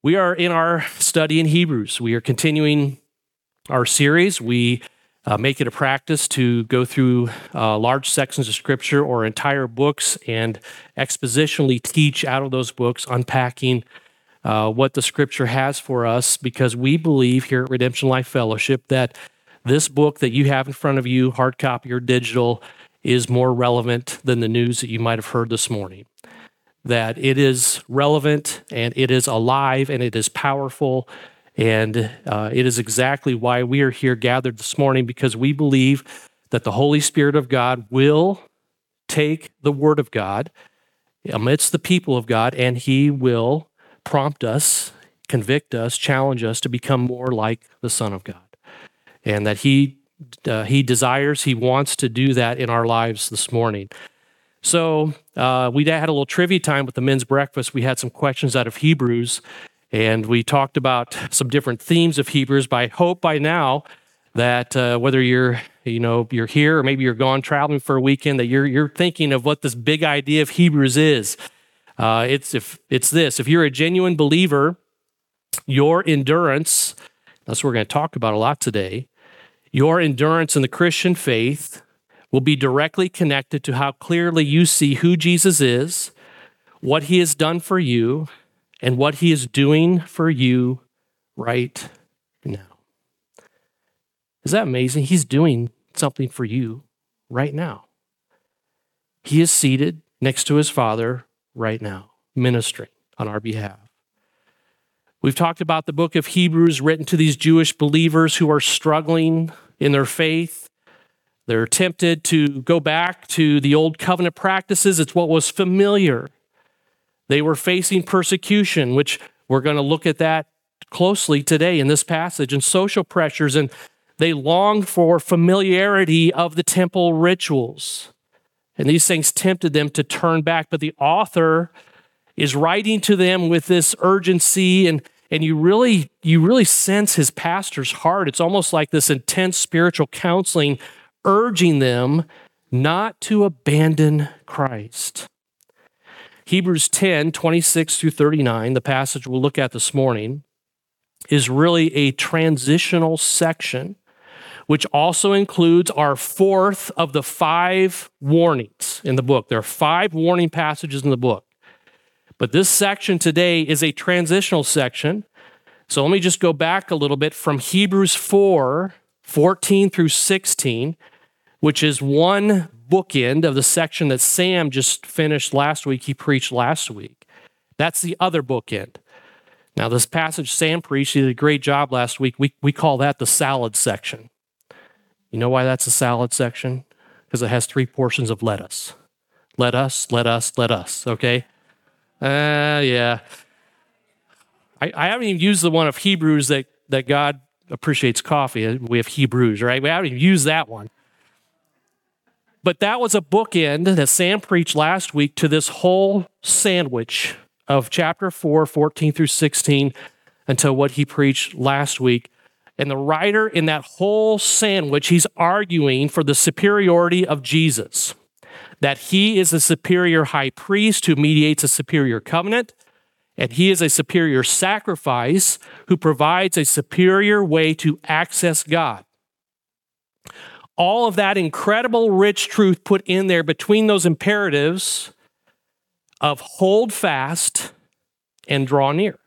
We are in our study in Hebrews. We are continuing our series. We make it a practice to go through large sections of Scripture or entire books and expositionally teach out of those books, unpacking what the Scripture has for us, because we believe here at Redemption Life Fellowship that this book that you have in front of you, hard copy or digital, is more relevant than the news that you might have heard this morning. That it is relevant and it is alive and it is powerful, and it is exactly why we are here gathered this morning, because we believe that the Holy Spirit of God will take the Word of God amidst the people of God, and He will prompt us, convict us, challenge us to become more like the Son of God. And that He desires, He wants to do that in our lives this morning. So we had a little trivia time with the men's breakfast. We had some questions out of Hebrews, and we talked about some different themes of Hebrews. But I hope by now that whether you're here or maybe you're gone traveling for a weekend, that you're thinking of what this big idea of Hebrews is. It's this: if you're a genuine believer, your endurance, that's what we're going to talk about a lot today, your endurance in the Christian faith will be directly connected to how clearly you see who Jesus is, what He has done for you, and what He is doing for you right now. Is that amazing? He's doing something for you right now. He is seated next to His Father right now, ministering on our behalf. We've talked about the book of Hebrews written to these Jewish believers who are struggling in their faith. They're tempted to go back to the old covenant practices. It's what was familiar. They were facing persecution, which we're going to look at that closely today in this passage, and social pressures, and they longed for familiarity of the temple rituals. And these things tempted them to turn back, but the author is writing to them with this urgency, and you really sense his pastor's heart. It's almost like this intense spiritual counseling, urging them not to abandon Christ. Hebrews 10, 26 through 39, the passage we'll look at this morning, is really a transitional section, which also includes our fourth of the 5 warnings in the book. There are 5 warning passages in the book. But this section today is a transitional section. So let me just go back a little bit from Hebrews 4, 14 through 16, which is one bookend of the section that Sam just finished last week. He preached last week. That's the other bookend. Now, this passage Sam preached, he did a great job last week. We call that the salad section. You know why that's a salad section? Because it has 3 portions of lettuce. Let us, let us, let us, okay? Yeah. I haven't even used the one of Hebrews that God appreciates coffee. We have Hebrews, right? We haven't even used that one. But that was a bookend that Sam preached last week to this whole sandwich of chapter 4, 14 through 16, until what he preached last week. And the writer in that whole sandwich, he's arguing for the superiority of Jesus, that He is a superior high priest who mediates a superior covenant, and He is a superior sacrifice who provides a superior way to access God. All of that incredible rich truth put in there between those imperatives of hold fast and draw near.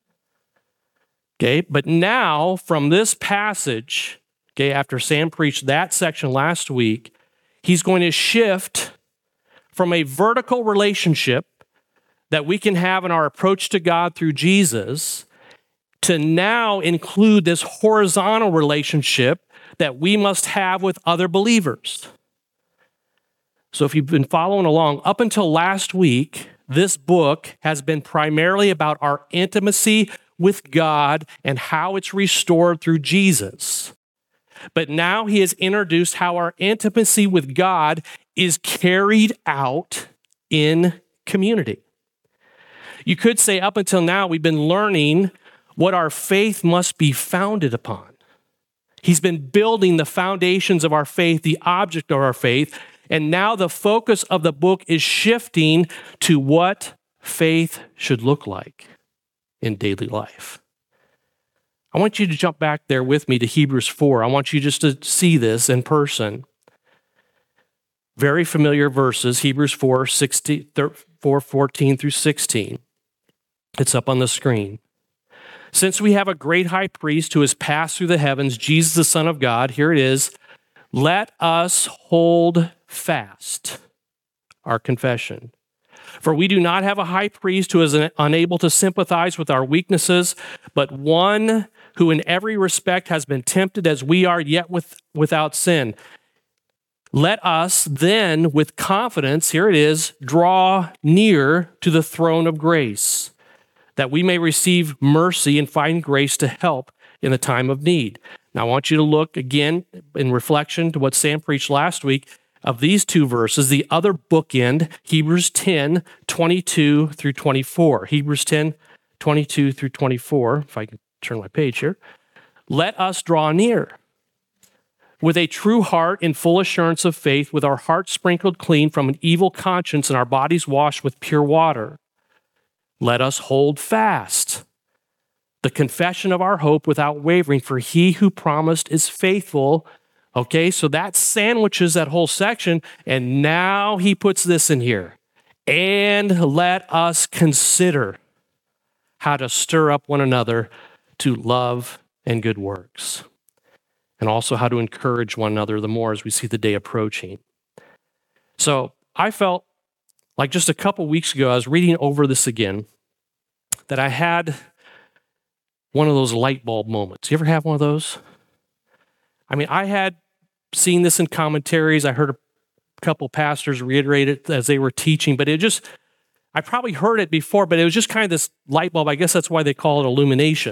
Okay, but now from this passage, okay, after Sam preached that section last week, he's going to shift from a vertical relationship that we can have in our approach to God through Jesus to now include this horizontal relationship that we must have with other believers. So if you've been following along, up until last week, this book has been primarily about our intimacy with God and how it's restored through Jesus. But now he has introduced how our intimacy with God is carried out in community. You could say up until now, we've been learning what our faith must be founded upon. He's been building the foundations of our faith, the object of our faith, and now the focus of the book is shifting to what faith should look like. in daily life. I want you to jump back there with me to Hebrews 4. I want you just to see this in person. Very familiar verses, Hebrews 4:14 through 16. It's up on the screen. Since we have a great high priest who has passed through the heavens, Jesus, the Son of God, here it is, let us hold fast our confession. For we do not have a high priest who is unable to sympathize with our weaknesses, but one who in every respect has been tempted as we are, yet without sin. Let us then, with confidence, here it is, draw near to the throne of grace, that we may receive mercy and find grace to help in the time of need. Now, I want you to look again in reflection to what Sam preached last week of these two verses, the other bookend, Hebrews 10, 22 through 24. Hebrews 10, 22 through 24, if I can turn my page here. Let us draw near with a true heart in full assurance of faith, with our hearts sprinkled clean from an evil conscience and our bodies washed with pure water. Let us hold fast the confession of our hope without wavering, for he who promised is faithful. Okay, so that sandwiches that whole section, and now he puts this in here. And let us consider how to stir up one another to love and good works, and also how to encourage one another the more as we see the day approaching. So I felt like just a couple weeks ago, I was reading over this again, that I had one of those light bulb moments. You ever have one of those? I mean, I had seen this in commentaries. I heard a couple pastors reiterate it as they were teaching, but I probably heard it before, but it was just kind of this light bulb. I guess that's why they call it illumination.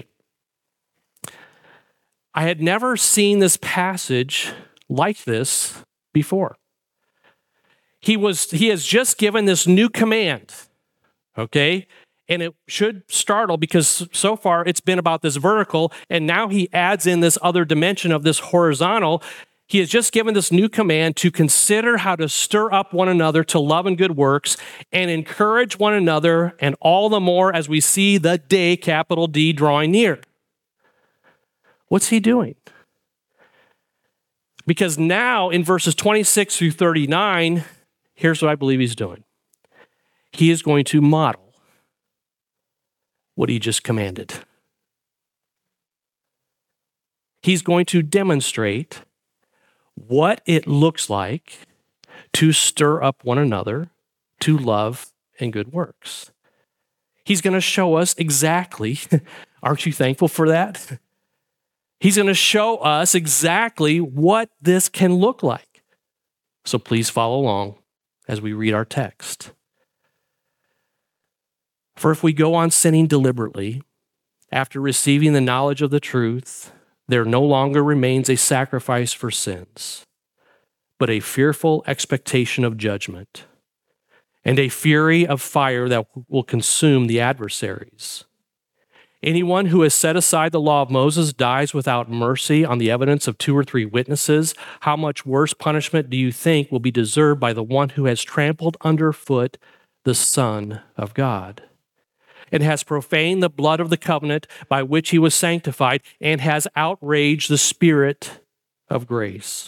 I had never seen this passage like this before. He has just given this new command, okay? And it should startle because so far it's been about this vertical, and now he adds in this other dimension of this horizontal. He has just given this new command to consider how to stir up one another to love and good works and encourage one another, and all the more as we see the day, capital D, drawing near. What's he doing? Because now in verses 26 through 39, here's what I believe he's doing. He is going to model what he just commanded. He's going to demonstrate what it looks like to stir up one another to love and good works. He's going to show us exactly, aren't you thankful for that? He's going to show us exactly what this can look like. So please follow along as we read our text. For if we go on sinning deliberately, after receiving the knowledge of the truth, there no longer remains a sacrifice for sins, but a fearful expectation of judgment, and a fury of fire that will consume the adversaries. Anyone who has set aside the law of Moses dies without mercy on the evidence of 2 or 3 witnesses. How much worse punishment do you think will be deserved by the one who has trampled underfoot the Son of God, and has profaned the blood of the covenant by which he was sanctified, and has outraged the Spirit of grace?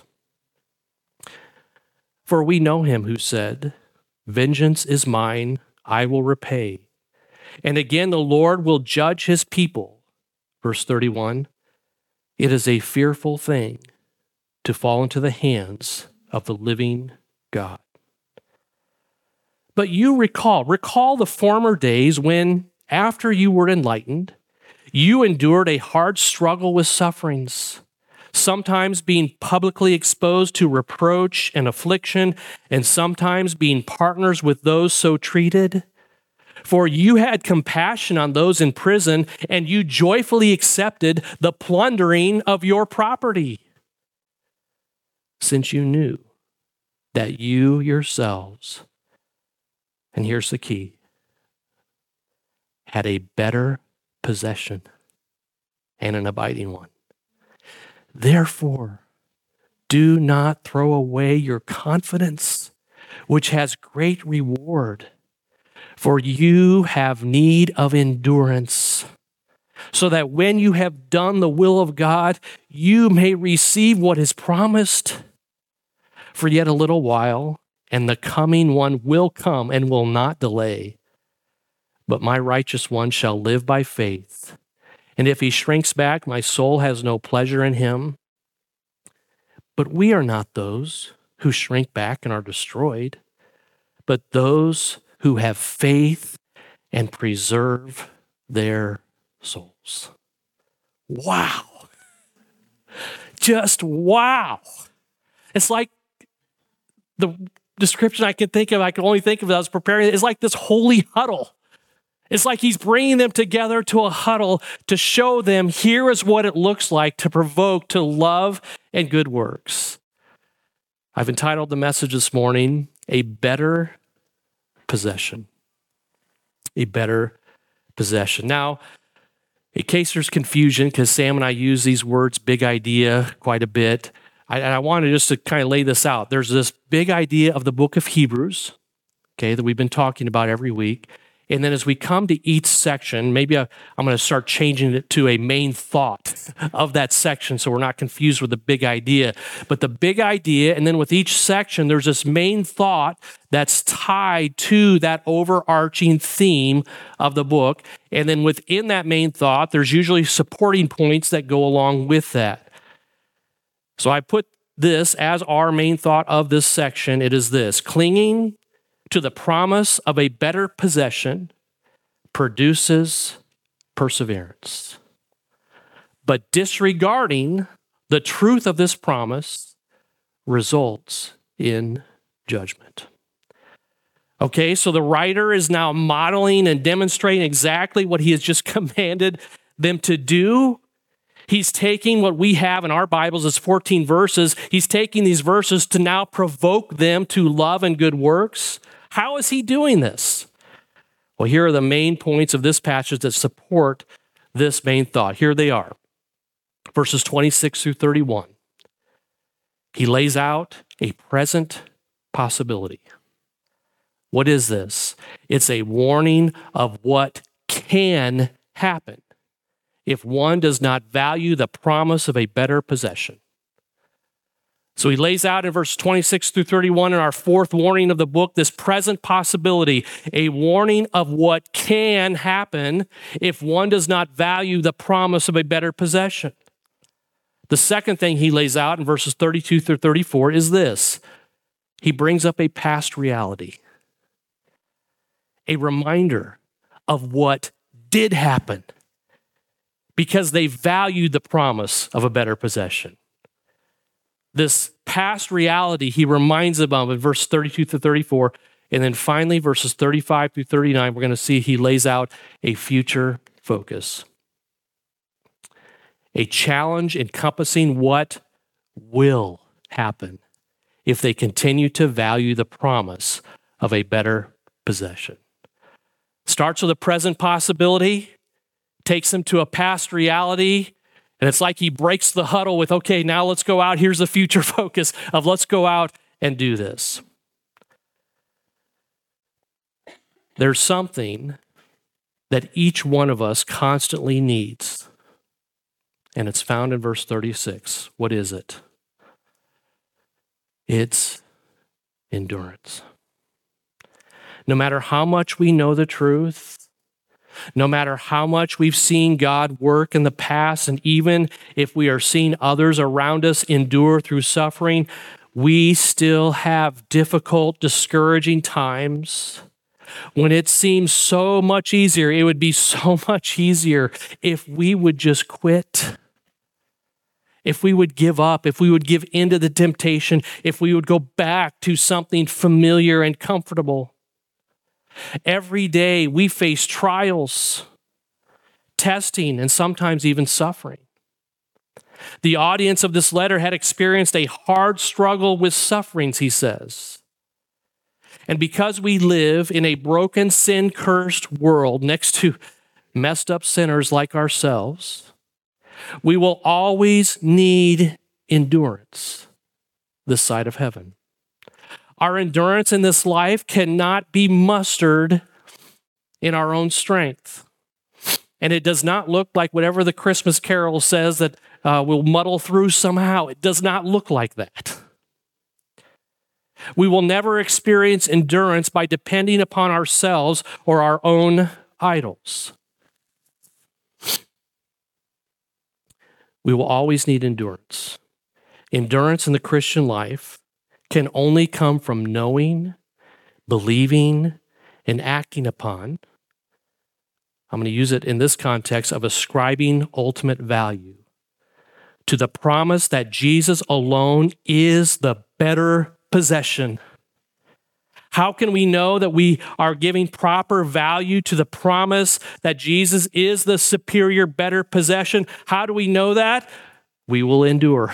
For we know him who said, "Vengeance is mine, I will repay." And again, the Lord will judge his people. Verse 31, it is a fearful thing to fall into the hands of the living God. But you recall the former days when, after you were enlightened, you endured a hard struggle with sufferings, sometimes being publicly exposed to reproach and affliction, and sometimes being partners with those so treated. For you had compassion on those in prison, and you joyfully accepted the plundering of your property, since you knew that you yourselves, and here's the key, had a better possession and an abiding one. Therefore, do not throw away your confidence, which has great reward. For you have need of endurance, so that when you have done the will of God, you may receive what is promised. For yet a little while, and the coming one will come and will not delay. But my righteous one shall live by faith. And if he shrinks back, my soul has no pleasure in him. But we are not those who shrink back and are destroyed, but those who have faith and preserve their souls. Wow. Just wow. It's like the description I can only think of as I was preparing, is like this holy huddle. It's like he's bringing them together to a huddle to show them, here is what it looks like to provoke to love and good works. I've entitled the message this morning, A Better Possession. A better possession. Now, in case there's confusion, because Sam and I use these words, big idea, quite a bit, I wanted just to kind of lay this out. There's this big idea of the book of Hebrews, okay, that we've been talking about every week. And then as we come to each section, maybe I'm going to start changing it to a main thought of that section so we're not confused with the big idea. But the big idea, and then with each section, there's this main thought that's tied to that overarching theme of the book. And then within that main thought, there's usually supporting points that go along with that. So I put this as our main thought of this section. It is this: clinging to the promise of a better possession produces perseverance. But disregarding the truth of this promise results in judgment. Okay, so the writer is now modeling and demonstrating exactly what he has just commanded them to do. He's taking what we have in our Bibles as 14 verses. He's taking these verses to now provoke them to love and good works. How is he doing this? Well, here are the main points of this passage that support this main thought. Here they are. Verses 26 through 31. He lays out a present possibility. What is this? It's a warning of what can happen if one does not value the promise of a better possession. So he lays out in verse 26 through 31 in our fourth warning of the book, this present possibility, a warning of what can happen if one does not value the promise of a better possession. The second thing he lays out in verses 32 through 34 is this. He brings up a past reality, a reminder of what did happen because they valued the promise of a better possession. This past reality he reminds them of in verse 32 through 34. And then finally, verses 35 through 39, we're going to see he lays out a future focus. A challenge encompassing what will happen if they continue to value the promise of a better possession. Starts with a present possibility, takes them to a past reality, and it's like he breaks the huddle with, okay, now let's go out. Here's the future focus of let's go out and do this. There's something that each one of us constantly needs, and it's found in verse 36. What is it? It's endurance. No matter how much we know the truth, no matter how much we've seen God work in the past, and even if we are seeing others around us endure through suffering, we still have difficult, discouraging times when it seems so much easier. It would be so much easier if we would just quit, if we would give up, if we would give in to the temptation, if we would go back to something familiar and comfortable. Every day we face trials, testing, and sometimes even suffering. The audience of this letter had experienced a hard struggle with sufferings, he says. And because we live in a broken, sin-cursed world next to messed up sinners like ourselves, we will always need endurance this side of heaven. Our endurance in this life cannot be mustered in our own strength. And it does not look like whatever the Christmas carol says that we'll muddle through somehow. It does not look like that. We will never experience endurance by depending upon ourselves or our own idols. We will always need endurance. Endurance in the Christian life can only come from knowing, believing, and acting upon. I'm going to use it in this context of ascribing ultimate value to the promise that Jesus alone is the better possession. How can we know that we are giving proper value to the promise that Jesus is the superior, better possession? How do we know that? We will endure.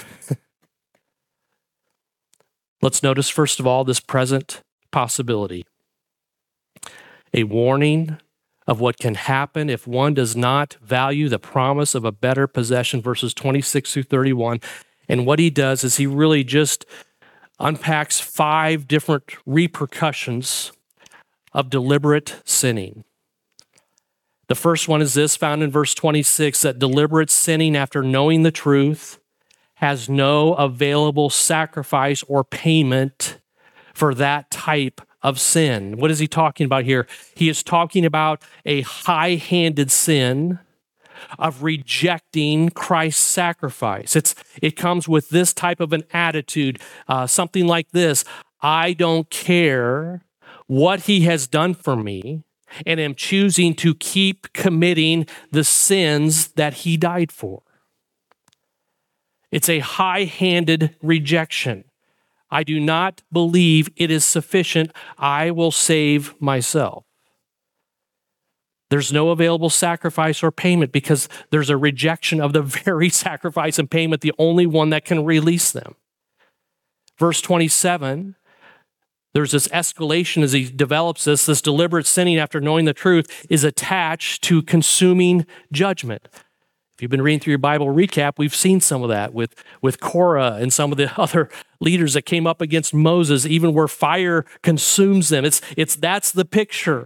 Let's notice, first of all, this present possibility. A warning of what can happen if one does not value the promise of a better possession, verses 26 through 31. And what he does is he really just unpacks 5 different repercussions of deliberate sinning. The first one is this, found in verse 26, that deliberate sinning after knowing the truth has no available sacrifice or payment for that type of sin. What is he talking about here? He is talking about a high-handed sin of rejecting Christ's sacrifice. It comes with this type of an attitude, something like this: I don't care what he has done for me, and am choosing to keep committing the sins that he died for. It's a high-handed rejection. I do not believe it is sufficient. I will save myself. There's no available sacrifice or payment because there's a rejection of the very sacrifice and payment, the only one that can release them. Verse 27, there's this escalation as he develops this deliberate sinning after knowing the truth is attached to consuming judgment. If you've been reading through your Bible recap, we've seen some of that with Korah and some of the other leaders that came up against Moses, even where fire consumes them. That's the picture.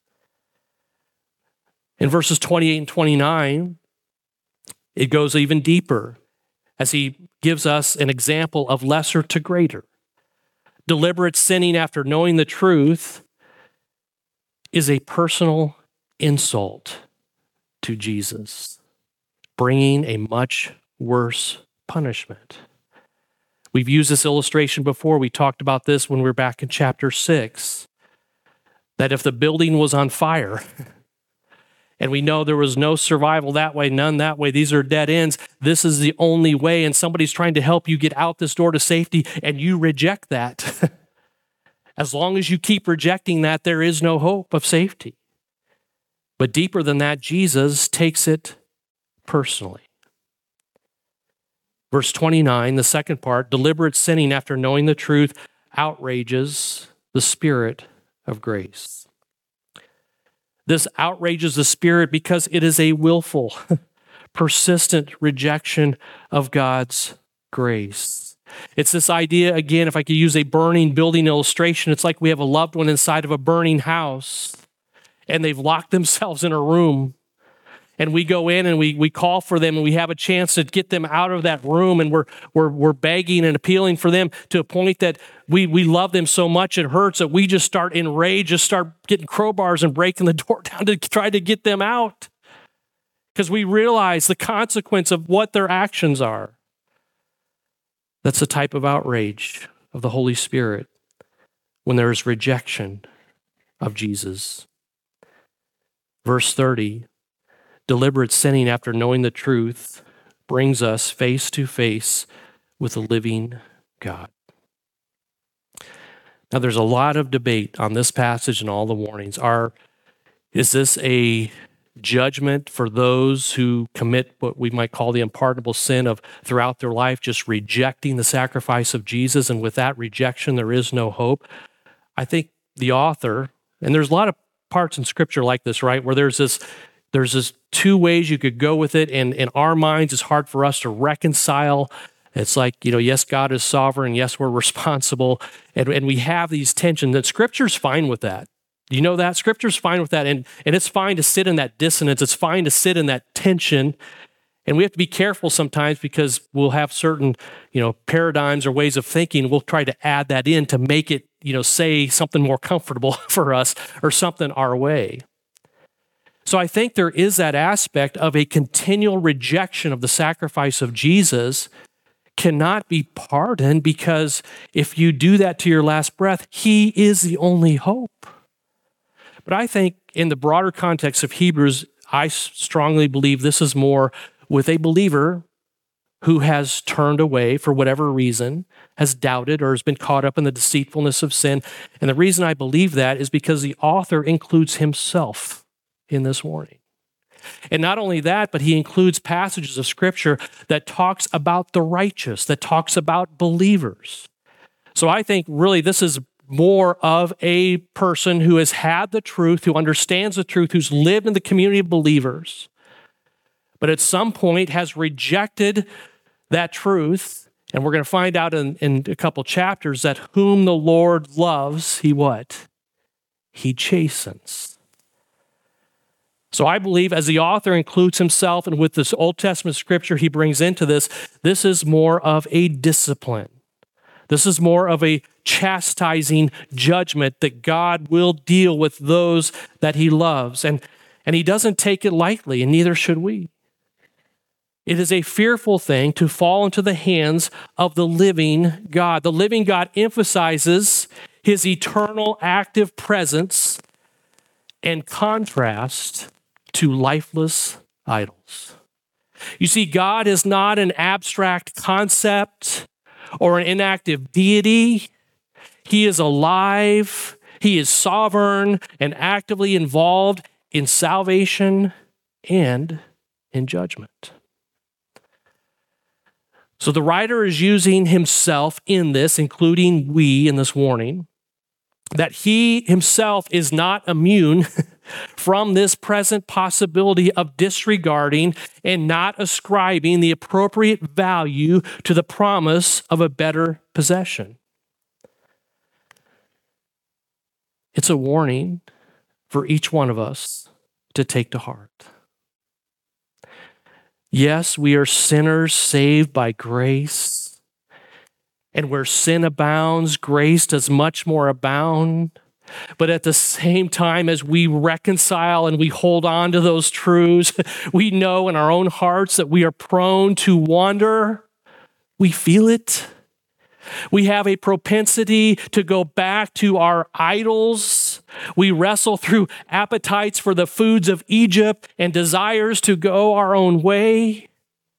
In verses 28 and 29, it goes even deeper as he gives us an example of lesser to greater. Deliberate sinning after knowing the truth is a personal insult to Jesus, bringing a much worse punishment. We've used this illustration before. We talked about this when we were back in chapter 6, that if the building was on fire, and we know there was no survival that way, none that way, these are dead ends, this is the only way, and somebody's trying to help you get out this door to safety, and you reject that. As long as you keep rejecting that, there is no hope of safety. But deeper than that, Jesus takes it personally. Verse 29, the second part, deliberate sinning after knowing the truth outrages the Spirit of grace. This outrages the Spirit because it is a willful, persistent rejection of God's grace. It's this idea, again, if I could use a burning building illustration, it's like we have a loved one inside of a burning house and they've locked themselves in a room. And we go in and we call for them and we have a chance to get them out of that room, and we're begging and appealing for them to a point that we love them so much it hurts that we just start enraged, just start getting crowbars and breaking the door down to try to get them out. Because we realize the consequence of what their actions are. That's the type of outrage of the Holy Spirit when there is rejection of Jesus. Verse 30, deliberate sinning after knowing the truth brings us face to face with the living God. Now, there's a lot of debate on this passage and all the warnings. Is this a judgment for those who commit what we might call the unpardonable sin of throughout their life just rejecting the sacrifice of Jesus, and with that rejection there is no hope? I think the author, and there's a lot of parts in Scripture like this, right, where there's this two ways you could go with it, and in our minds it's hard for us to reconcile. It's like, yes, God is sovereign, yes, we're responsible, and we have these tensions, and Scripture's fine with that. Do you know that? Scripture's fine with that, and it's fine to sit in that dissonance. It's fine to sit in that tension, and we have to be careful sometimes because we'll have certain, paradigms or ways of thinking. We'll try to add that in to make it, say something more comfortable for us or something our way. So I think there is that aspect of a continual rejection of the sacrifice of Jesus cannot be pardoned, because if you do that to your last breath, he is the only hope. But I think in the broader context of Hebrews, I strongly believe this is more with a believer who has turned away for whatever reason, has doubted, or has been caught up in the deceitfulness of sin. And the reason I believe that is because the author includes himself in this warning. And not only that, but he includes passages of Scripture that talks about the righteous, that talks about believers. So I think really this is more of a person who has had the truth, who understands the truth, who's lived in the community of believers, but at some point has rejected that truth. And we're going to find out in a couple chapters that whom the Lord loves, he what? He chastens. So I believe as the author includes himself, and with this Old Testament scripture he brings into this, this is more of a discipline. This is more of a chastising judgment that God will deal with those that he loves. And he doesn't take it lightly, and neither should we. It is a fearful thing to fall into the hands of the living God. The living God emphasizes his eternal active presence in contrast to lifeless idols. You see, God is not an abstract concept or an inactive deity. He is alive. He is sovereign and actively involved in salvation and in judgment. So the writer is using himself in this, including we in this warning, that he himself is not immune from this present possibility of disregarding and not ascribing the appropriate value to the promise of a better possession. It's a warning for each one of us to take to heart. Yes, we are sinners saved by grace. And where sin abounds, grace does much more abound. But at the same time, as we reconcile and we hold on to those truths, we know in our own hearts that we are prone to wander. We feel it. We have a propensity to go back to our idols. We wrestle through appetites for the foods of Egypt and desires to go our own way.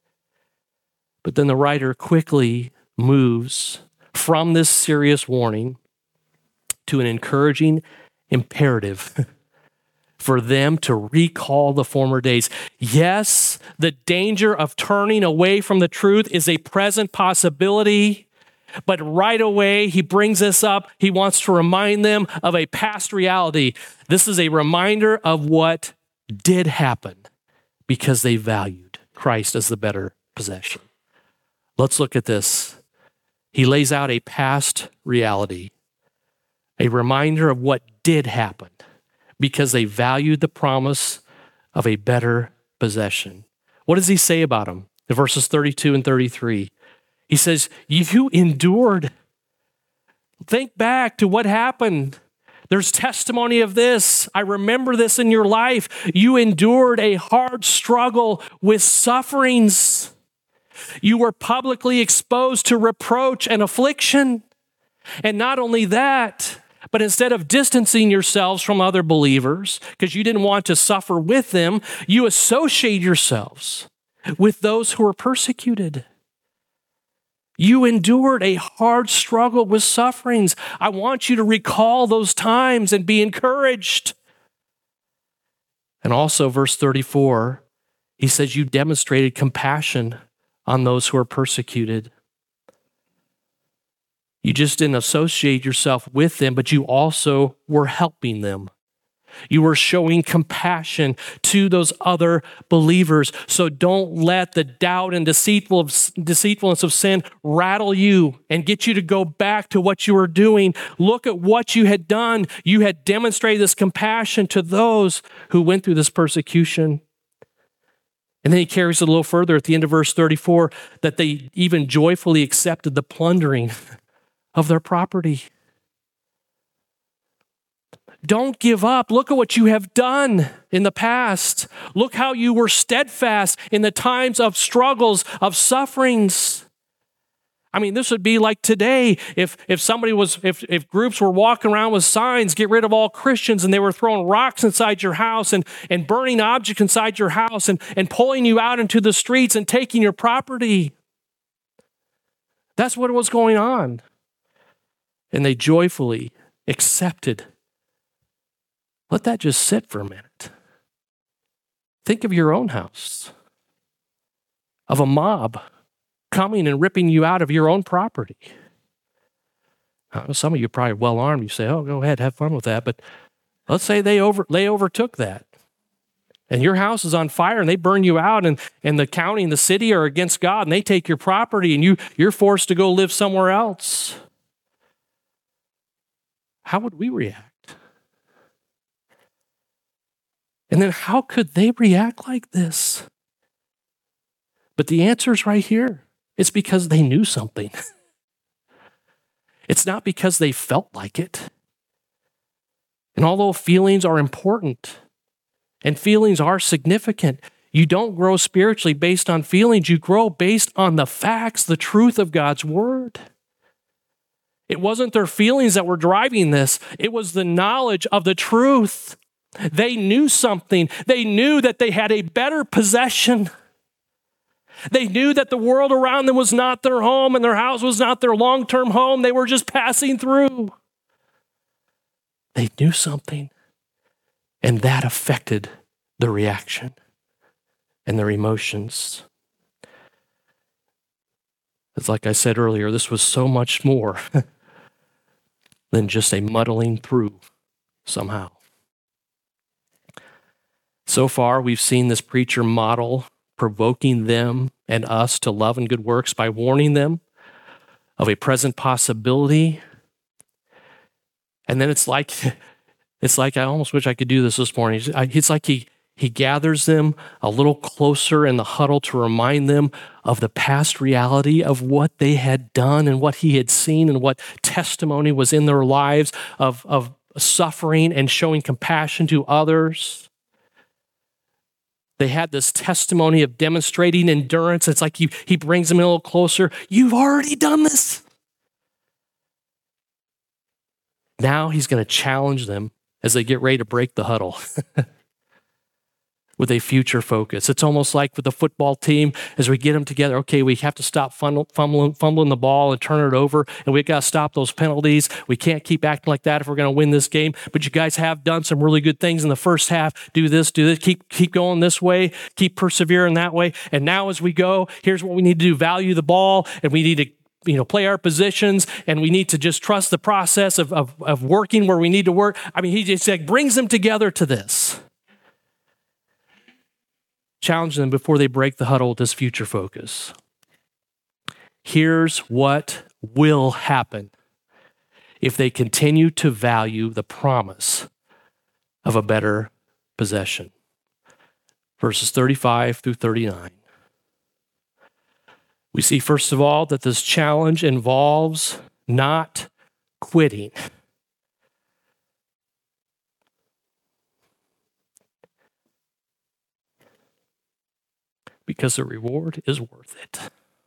But then the writer quickly moves from this serious warning to an encouraging imperative for them to recall the former days. Yes, the danger of turning away from the truth is a present possibility, but right away he brings this up. He wants to remind them of a past reality. This is a reminder of what did happen because they valued Christ as the better possession. Let's look at this. He lays out a past reality, a reminder of what did happen because they valued the promise of a better possession. What does he say about them? In verses 32 and 33, he says, you endured. Think back to what happened. There's testimony of this. I remember this in your life. You endured a hard struggle with sufferings. You were publicly exposed to reproach and affliction. And not only that, but instead of distancing yourselves from other believers, because you didn't want to suffer with them, you associate yourselves with those who are persecuted. You endured a hard struggle with sufferings. I want you to recall those times and be encouraged. And also, verse 34, he says, you demonstrated compassion on those who are persecuted. You just didn't associate yourself with them, but you also were helping them. You were showing compassion to those other believers. So don't let the doubt and deceitfulness of sin rattle you and get you to go back to what you were doing. Look at what you had done. You had demonstrated this compassion to those who went through this persecution. And then he carries it a little further at the end of verse 34 that they even joyfully accepted the plundering of their property. Don't give up. Look at what you have done in the past. Look how you were steadfast in the times of struggles, of sufferings. I mean, this would be like today if groups were walking around with signs, get rid of all Christians, and they were throwing rocks inside your house and burning objects inside your house and pulling you out into the streets and taking your property. That's what was going on. And they joyfully accepted. Let that just sit for a minute. Think of your own house, of a mob coming and ripping you out of your own property. Some of you are probably well-armed. You say, oh, go ahead, have fun with that. But let's say they overtook that. And your house is on fire and they burn you out and the county and the city are against God and they take your property and you're forced to go live somewhere else. How would we react? And then how could they react like this? But the answer is right here. It's because they knew something. It's not because they felt like it. And although feelings are important and feelings are significant, you don't grow spiritually based on feelings. You grow based on the facts, the truth of God's word. It wasn't their feelings that were driving this. It was the knowledge of the truth. They knew something. They knew that they had a better possession. They knew that the world around them was not their home and their house was not their long-term home. They were just passing through. They knew something, and that affected their reaction and their emotions. It's like I said earlier, this was so much more than just a muddling through somehow. So far, we've seen this preacher model provoking them and us to love and good works by warning them of a present possibility. And then it's like I almost wish I could do this morning. It's like he gathers them a little closer in the huddle to remind them of the past reality of what they had done and what he had seen and what testimony was in their lives of suffering and showing compassion to others. They had this testimony of demonstrating endurance. It's like he brings them in a little closer. You've already done this. Now he's going to challenge them as they get ready to break the huddle with a future focus. It's almost like with the football team, as we get them together, okay, we have to stop fumbling the ball and turn it over, and we've got to stop those penalties. We can't keep acting like that if we're going to win this game, but you guys have done some really good things in the first half. Do this, keep going this way, keep persevering that way. And now as we go, here's what we need to do. Value the ball, and we need to play our positions, and we need to just trust the process of working where we need to work. I mean, he just brings them together to this. Challenge them before they break the huddle with this future focus. Here's what will happen if they continue to value the promise of a better possession. Verses 35 through 39. We see, first of all, that this challenge involves not quitting. Because the reward is worth it.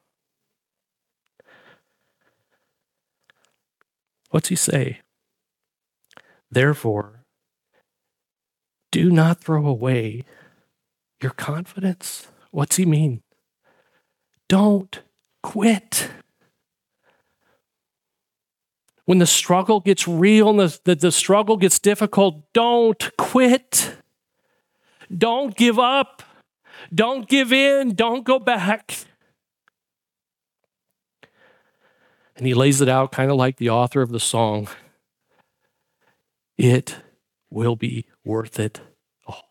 What's he say? Therefore, do not throw away your confidence. What's he mean? Don't quit. When the struggle gets real and the struggle gets difficult, don't quit. Don't give up. Don't give in. Don't go back. And he lays it out kind of like the author of the song. It will be worth it all.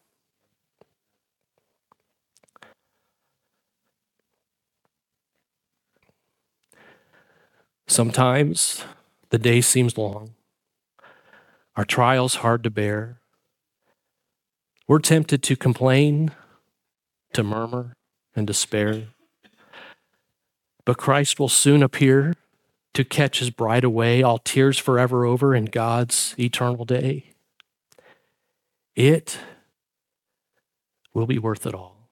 Sometimes the day seems long. Our trial's hard to bear. We're tempted to complain, to murmur, and despair. But Christ will soon appear to catch his bride away, all tears forever over in God's eternal day. It will be worth it all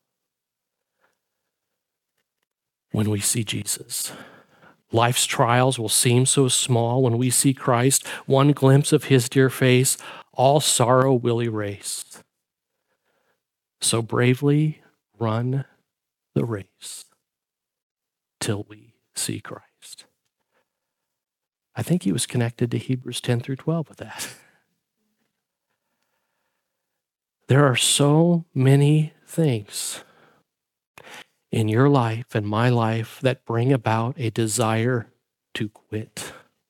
when we see Jesus. Life's trials will seem so small when we see Christ. One glimpse of his dear face, all sorrow will erase. So bravely run the race till we see Christ. I think he was connected to Hebrews 10 through 12 with that. There are so many things in your life and my life that bring about a desire to quit.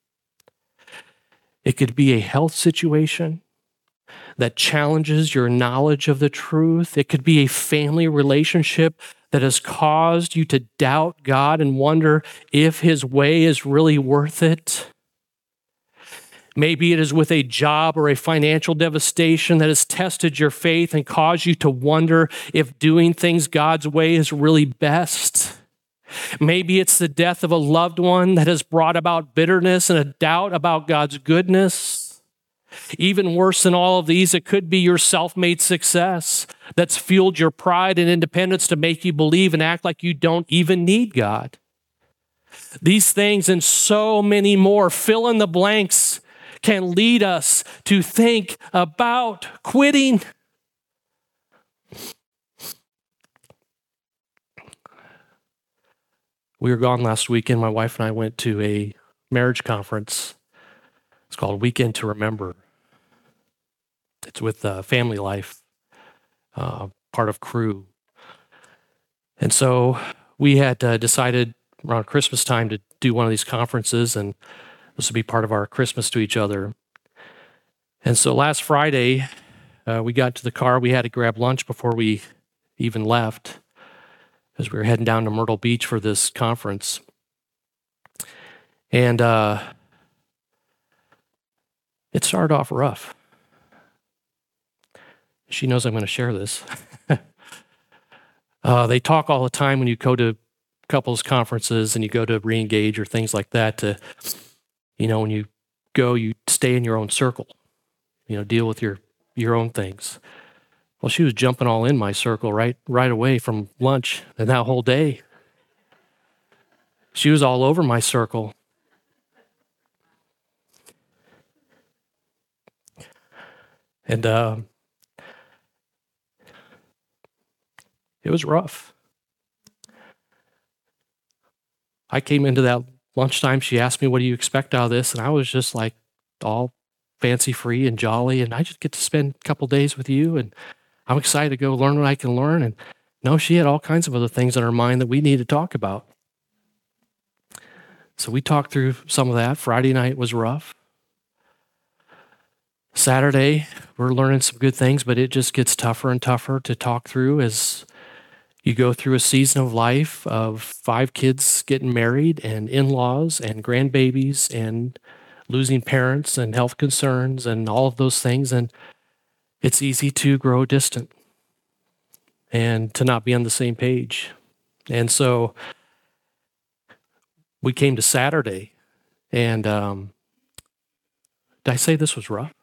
It could be a health situation that challenges your knowledge of the truth. It could be a family relationship that has caused you to doubt God and wonder if his way is really worth it. Maybe it is with a job or a financial devastation that has tested your faith and caused you to wonder if doing things God's way is really best. Maybe it's the death of a loved one that has brought about bitterness and a doubt about God's goodness. Even worse than all of these, it could be your self-made success that's fueled your pride and independence to make you believe and act like you don't even need God. These things and so many more, fill in the blanks, can lead us to think about quitting. We were gone last weekend. My wife and I went to a marriage conference. It's called Weekend to Remember. It's with Family Life, part of Crew. And so we had decided around Christmas time to do one of these conferences, and this would be part of our Christmas to each other. And so last Friday, we got to the car. We had to grab lunch before we even left, as we were heading down to Myrtle Beach for this conference. And it started off rough. She knows I'm going to share this. They talk all the time when you go to couples conferences and you go to re-engage or things like that to, when you go, you stay in your own circle, deal with your own things. Well, she was jumping all in my circle right away from lunch and that whole day. She was all over my circle. And it was rough. I came into that lunchtime, she asked me, what do you expect out of this? And I was just like all fancy-free and jolly, and I just get to spend a couple days with you, and I'm excited to go learn what I can learn. And no, she had all kinds of other things on her mind that we need to talk about. So we talked through some of that. Friday night was rough. Saturday, we're learning some good things, but it just gets tougher and tougher to talk through as you go through a season of life of 5 kids getting married and in-laws and grandbabies and losing parents and health concerns and all of those things. And it's easy to grow distant and to not be on the same page. And so we came to Saturday, and did I say this was rough?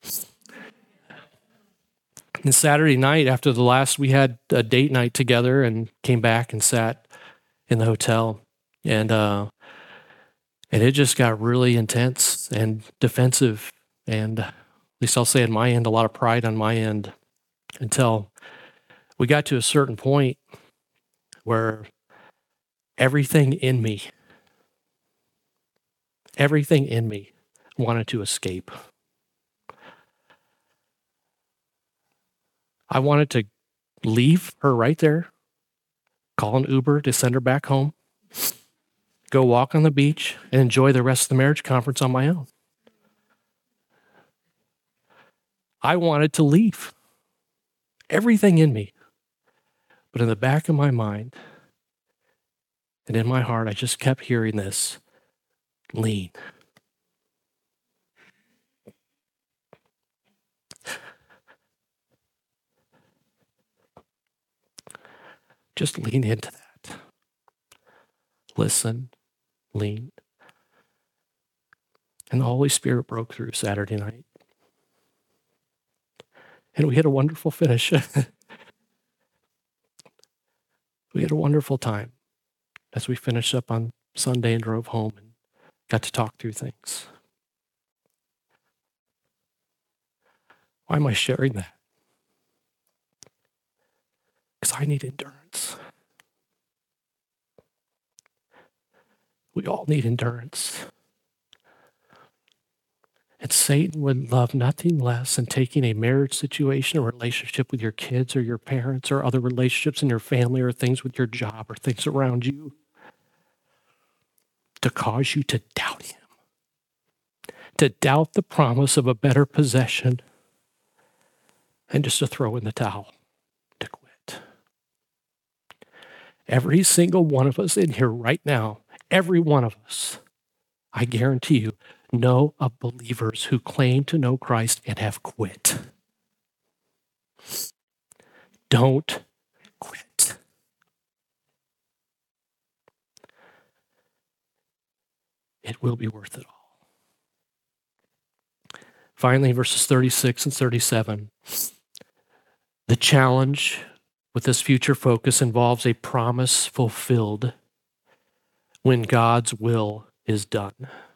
And Saturday night, after we had a date night together and came back and sat in the hotel. And it just got really intense and defensive. And at least I'll say on my end, a lot of pride on my end, until we got to a certain point where everything in me wanted to escape. I wanted to leave her right there, call an Uber to send her back home, go walk on the beach, and enjoy the rest of the marriage conference on my own. I wanted to leave. Everything in me. But in the back of my mind and in my heart, I just kept hearing this: lean. Just lean into that. Listen, lean. And the Holy Spirit broke through Saturday night. And we had a wonderful finish. We had a wonderful time as we finished up on Sunday and drove home and got to talk through things. Why am I sharing that? Because I need endurance. We all need endurance. And Satan would love nothing less than taking a marriage situation or relationship with your kids or your parents or other relationships in your family or things with your job or things around you to cause you to doubt him, to doubt the promise of a better possession, and just to throw in the towel, to quit. Every single one of us in here right now, every one of us, I guarantee you, know of believers who claim to know Christ and have quit. Don't quit. It will be worth it all. Finally, verses 36 and 37. The challenge with this future focus involves a promise fulfilled when God's will is done.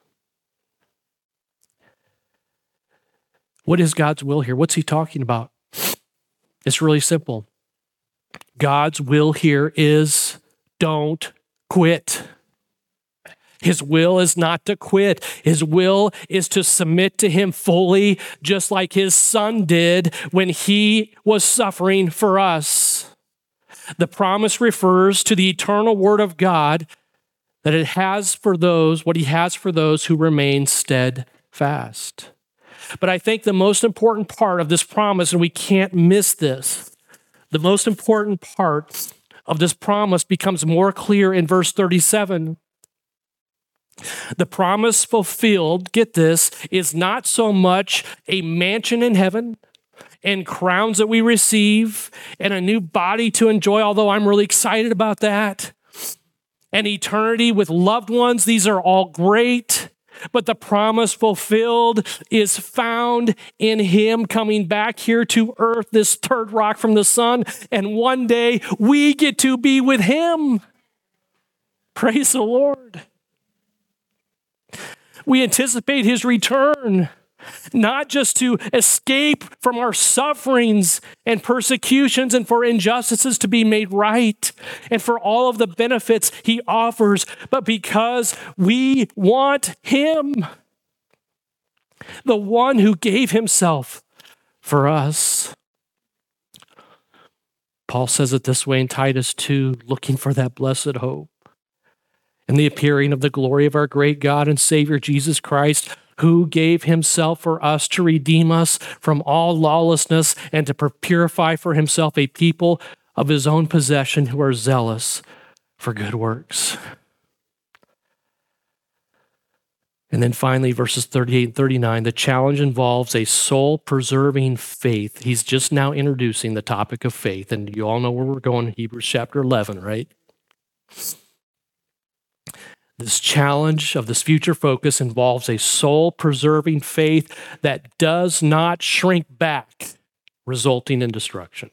What is God's will here? What's he talking about? It's really simple. God's will here is don't quit. His will is not to quit. His will is to submit to him fully, just like his son did when he was suffering for us. The promise refers to the eternal word of God that it has for those, what he has for those who remain steadfast. But I think the most important part of this promise, and we can't miss this, the most important part of this promise becomes more clear in verse 37. The promise fulfilled, get this, is not so much a mansion in heaven and crowns that we receive and a new body to enjoy, although I'm really excited about that, and eternity with loved ones. These are all great. But the promise fulfilled is found in him coming back here to earth, this third rock from the sun, and one day we get to be with him. Praise the Lord. We anticipate his return, not just to escape from our sufferings and persecutions and for injustices to be made right and for all of the benefits he offers, but because we want him, the one who gave himself for us. Paul says it this way in Titus 2, looking for that blessed hope and the appearing of the glory of our great God and Savior Jesus Christ, who gave himself for us to redeem us from all lawlessness and to purify for himself a people of his own possession who are zealous for good works. And then finally, verses 38 and 39, the challenge involves a soul-preserving faith. He's just now introducing the topic of faith, and you all know where we're going, Hebrews chapter 11, right? This challenge of this future focus involves a soul-preserving faith that does not shrink back, resulting in destruction.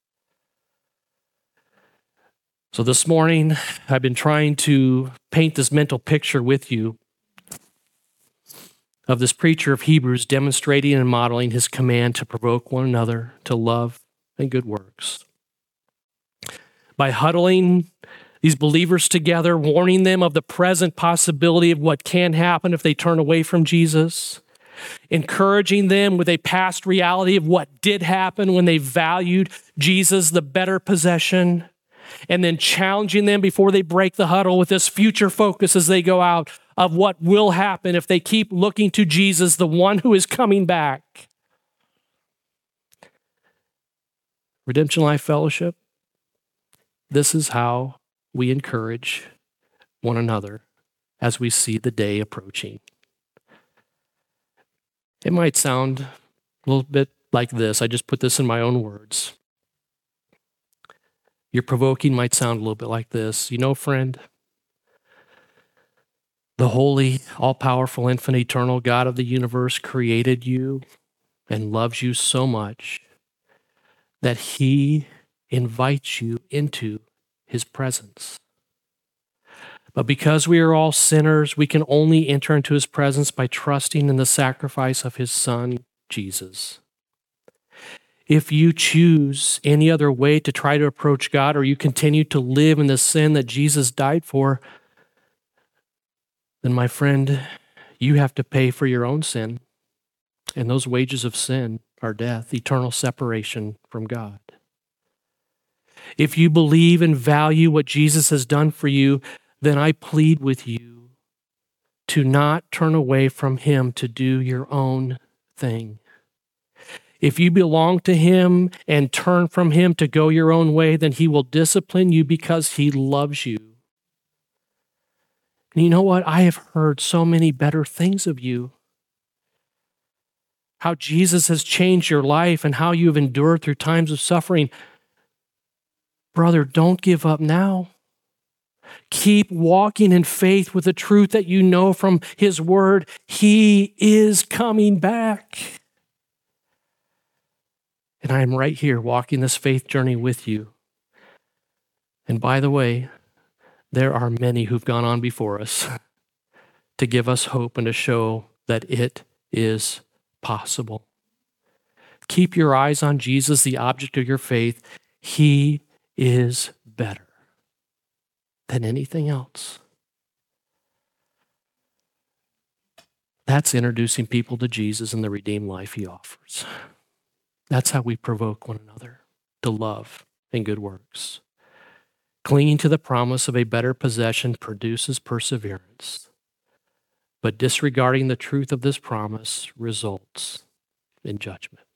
So this morning, I've been trying to paint this mental picture with you of this preacher of Hebrews demonstrating and modeling his command to provoke one another to love and good works. By huddling these believers together, warning them of the present possibility of what can happen if they turn away from Jesus, encouraging them with a past reality of what did happen when they valued Jesus, the better possession, and then challenging them before they break the huddle with this future focus as they go out of what will happen if they keep looking to Jesus, the one who is coming back. Redemption Life Fellowship, this is how we encourage one another as we see the day approaching. It might sound a little bit like this. I just put this in my own words. Your provoking might sound a little bit like this. You know, friend, the holy, all-powerful, infinite, eternal God of the universe created you and loves you so much that he invites you into his presence. But because we are all sinners, we can only enter into his presence by trusting in the sacrifice of his Son, Jesus. If you choose any other way to try to approach God, or you continue to live in the sin that Jesus died for, then my friend, you have to pay for your own sin. And those wages of sin are death, eternal separation from God. If you believe and value what Jesus has done for you, then I plead with you to not turn away from him to do your own thing. If you belong to him and turn from him to go your own way, then he will discipline you because he loves you. And you know what? I have heard so many better things of you. How Jesus has changed your life and how you have endured through times of suffering. Brother, don't give up now. Keep walking in faith with the truth that you know from his word. He is coming back. And I am right here walking this faith journey with you. And by the way, there are many who've gone on before us to give us hope and to show that it is possible. Keep your eyes on Jesus, the object of your faith. He is better than anything else. That's introducing people to Jesus and the redeemed life he offers. That's how we provoke one another to love and good works. Clinging to the promise of a better possession produces perseverance, but disregarding the truth of this promise results in judgment.